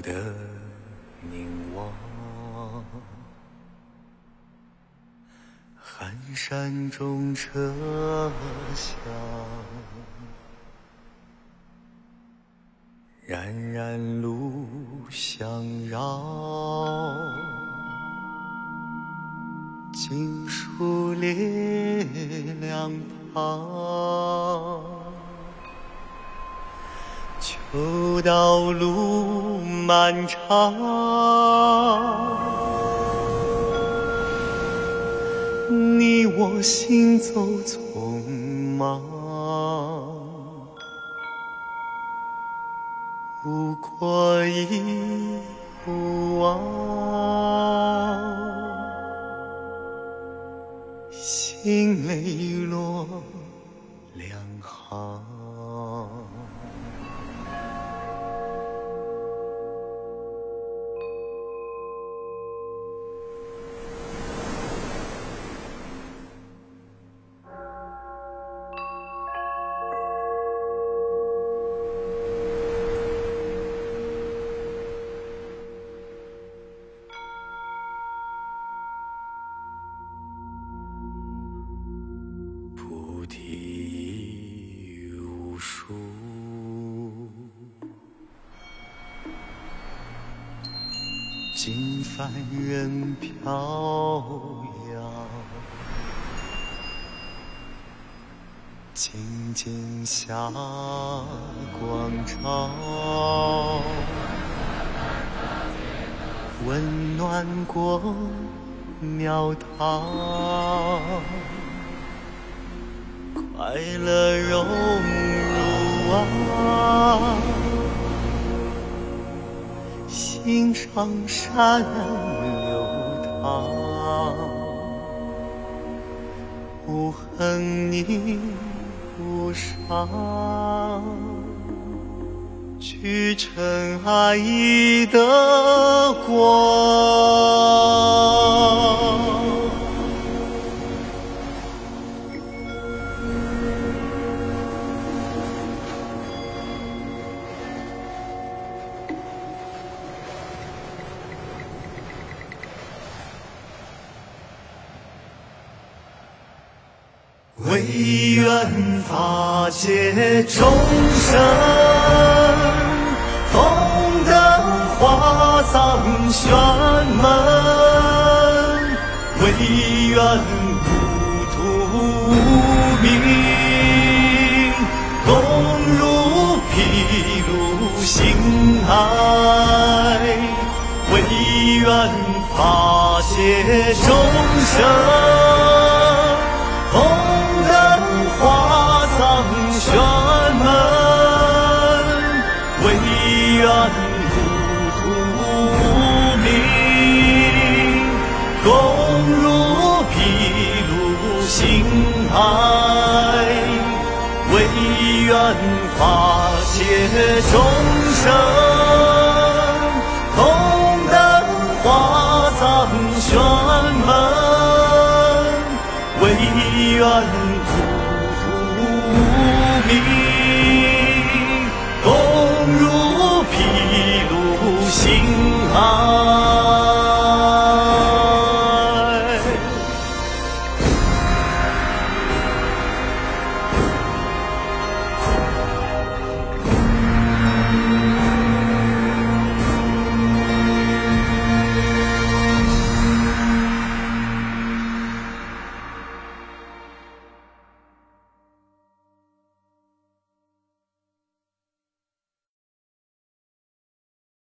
的凝望，寒山中车响，冉冉路相绕，金属列两旁，秋道路漫长，你我行走匆忙，无过亦无望，心泪落两行。菩提无树，经幡任飘摇，静静下光照，温暖过庙堂，快乐融入啊，心上善流淌，无恨你无伤，去尘埃意的光。唯愿法界众生，同登华藏玄门，唯愿无土无名，共入毗卢心海，唯愿法界众生同华藏玄门，唯愿无土无名，共入毗卢心海，唯愿法界众生